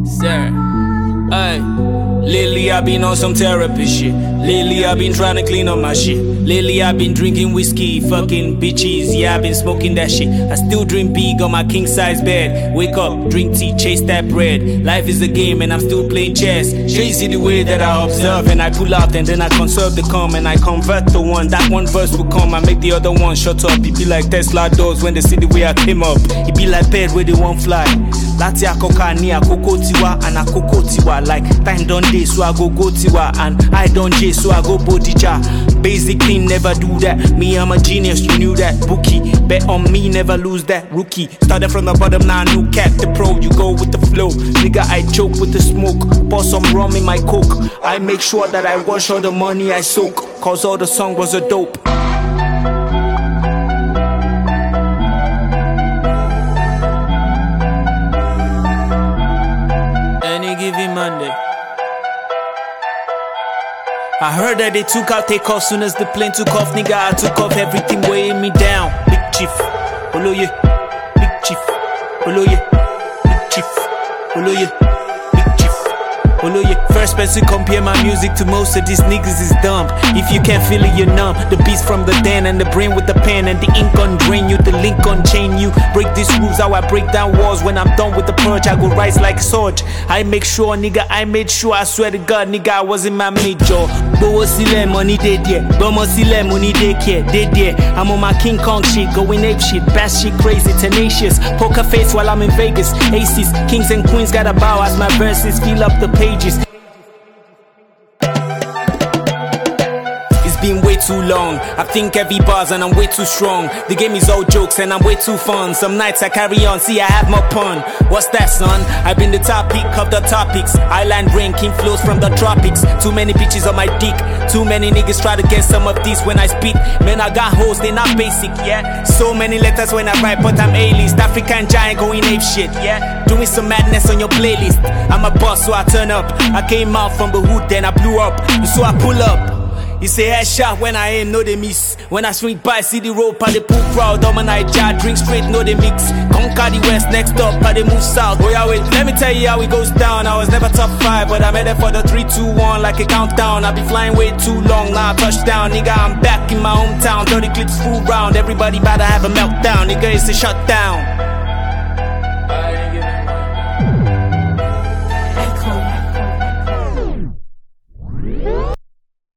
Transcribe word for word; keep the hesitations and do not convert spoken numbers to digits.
Sir, hey. Lately I've been on some therapy shit. Lately I've been trying to clean up my shit. Lately I've been drinking whiskey, fucking bitches. Yeah, I've been smoking that shit. I still dream big on my king size bed. Wake up, drink tea, chase that bread. Life is a game and I'm still playing chess. Crazy the way that I observe and I pull out and then I conserve the calm and I convert the one. That one verse will come, I make the other one shut up. It be like Tesla doors when they see the way I came up. It be like bed where they won't fly. Lati akoka ni akoko tiwa and akoko tiwa. Like time done day so I go go tiwa and I done J so I go bodija. Basic thing never do that. Me I'm a genius, you knew that. Bookie, bet on me never lose that. Rookie, started from the bottom now new cat the pro. You go with the flow, nigga I choke with the smoke. Pour some rum in my coke. I make sure that I wash all the money I soak. Cause all the song was a dope. Given Monday. I heard that they took out take off soon as the plane took off. Nigga, I took off everything weighing me down. Big chief, follow you. Big chief, follow you. Big chief, follow you. Big chief, follow you. First person compare my music to most of these niggas is dumb. If you can't feel it, you're numb. The beats from the den and the brain with the pen and the ink on drain you. The link on chain you. Break these rules how I break down walls. When I'm done with the purge, I go rise like a sword. I make sure, nigga, I made sure. I swear to God, nigga, I wasn't my major. Bowo sile money dead yeah. Bomo sile money they care, dead yeah. I'm on my King Kong shit, going ape shit, bass shit crazy, tenacious. Poker face while I'm in Vegas. Aces, kings and queens gotta bow as my verses fill up the pages. Been way too long. I think every bars and I'm way too strong. The game is all jokes and I'm way too fun. Some nights I carry on, see I have more pun. What's that, son? I've been the topic of the topics. Island ranking flows from the tropics. Too many bitches on my dick. Too many niggas try to get some of these when I speak. Man, I got hoes, they not basic, yeah. So many letters when I write, but I'm A-list. African giant going ape shit, yeah. Doing some madness on your playlist. I'm a boss, so I turn up. I came out from the hood, then I blew up. So I pull up. You say headshot when I aim, no they miss. When I swing by, see the rope, I the pool crowd. On my night jar, drink straight, no they mix. Conquer the west, next up, I they move south. Oh yeah, wait, let me tell you how it goes down. I was never top five, but I'm headed for the three, two, one like a countdown. I be flying way too long, now I touchdown. Nigga, I'm back in my hometown. thirty clips full round, everybody bout to have a meltdown. Nigga, it's a shutdown.